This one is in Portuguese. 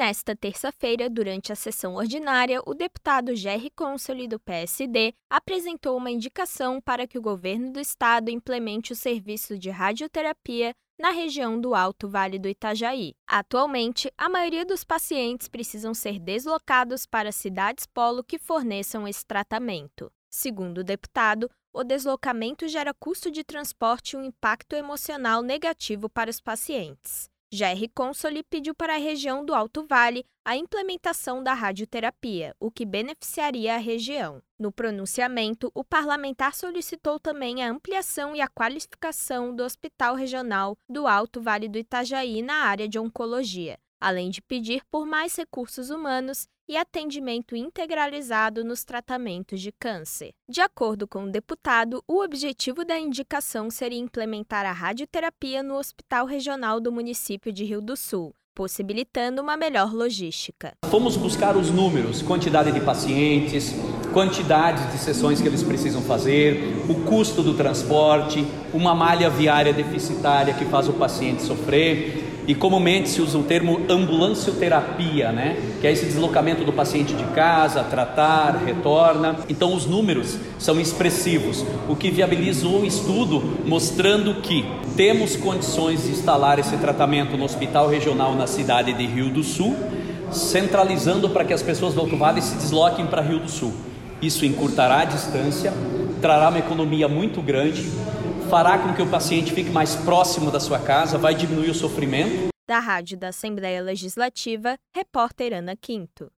nesta terça-feira, durante a sessão ordinária, o deputado Gerry Consoli, do PSD, apresentou uma indicação para que o governo do estado implemente o serviço de radioterapia na região do Alto Vale do Itajaí. Atualmente, a maioria dos pacientes precisam ser deslocados para cidades-polo que forneçam esse tratamento. Segundo o deputado, o deslocamento gera custo de transporte e um impacto emocional negativo para os pacientes. Gerry Consoli pediu para a região do Alto Vale a implementação da radioterapia, o que beneficiaria a região. No pronunciamento, o parlamentar solicitou também a ampliação e a qualificação do Hospital Regional do Alto Vale do Itajaí na área de oncologia, além de pedir por mais recursos humanos e atendimento integralizado nos tratamentos de câncer. De acordo com o deputado, o objetivo da indicação seria implementar a radioterapia no Hospital Regional do município de Rio do Sul, possibilitando uma melhor logística. Fomos buscar os números, quantidade de pacientes, quantidade de sessões que eles precisam fazer, o custo do transporte, uma malha viária deficitária que faz o paciente sofrer. E comumente se usa o termo ambulancioterapia, que é esse deslocamento do paciente de casa, tratar, retorna. Então os números são expressivos, o que viabilizou o estudo mostrando que temos condições de instalar esse tratamento no Hospital Regional na cidade de Rio do Sul, centralizando para que as pessoas do Alto Vale se desloquem para Rio do Sul. Isso encurtará a distância, trará uma economia muito grande, fará com que o paciente fique mais próximo da sua casa, vai diminuir o sofrimento. Da Rádio da Assembleia Legislativa, repórter Ana Quinto.